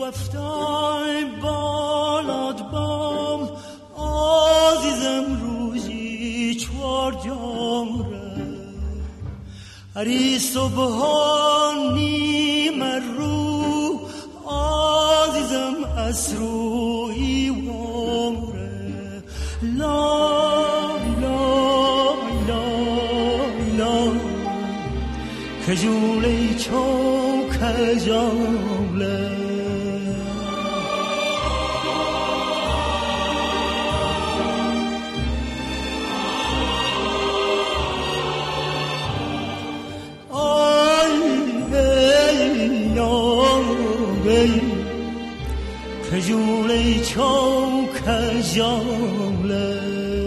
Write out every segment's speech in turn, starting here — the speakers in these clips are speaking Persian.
وفتای بالاد بام عزیزم روزی چوار جامره هری صبحانی مرو عزیزم اسروی وامره لا لا لا لا کجولی چو کجاله کجولی چو کجاله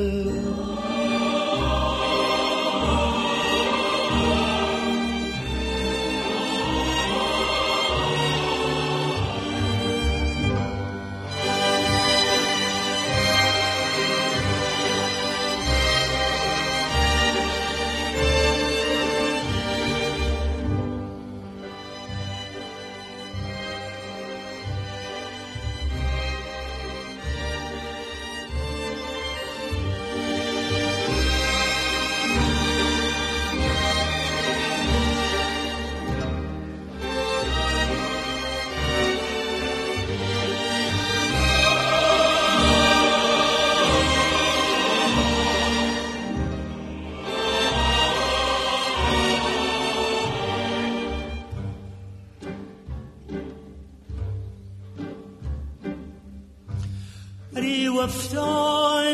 وفتای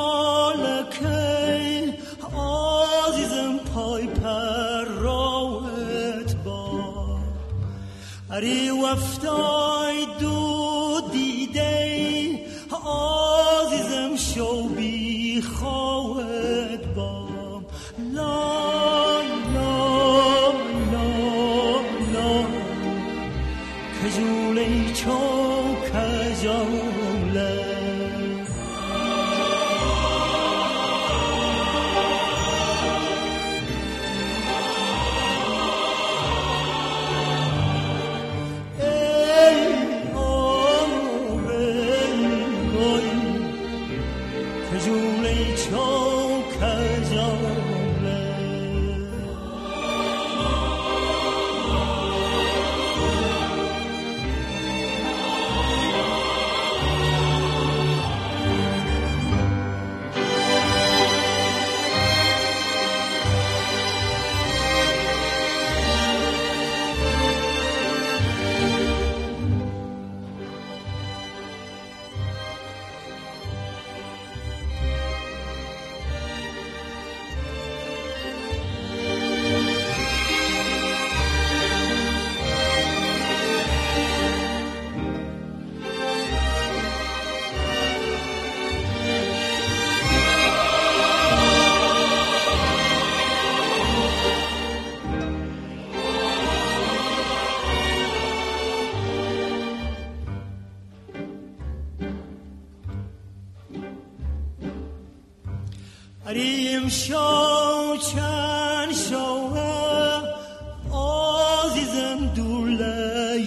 مالکی عزیزم پای پر راوت با اری وفتای دو دیده عزیزم شو بی خواهد با لا لا لا لا کجولی چو کجاله اریم شو چند شوه عزیزم دوله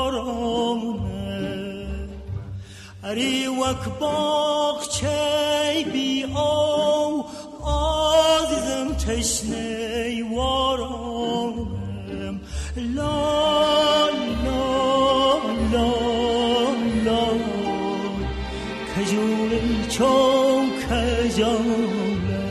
یارامونه اری وک باغچه بی او عزیزم تشنه وارامم لا لا لا لا کجولی چو کجاله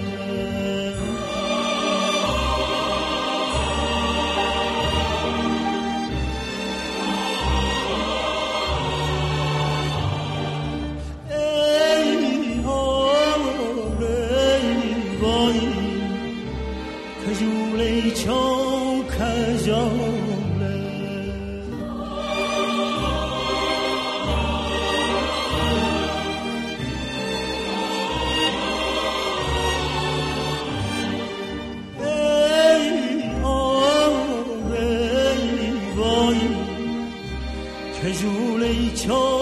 کجولی چو کجاله ای آره وای کجولی چو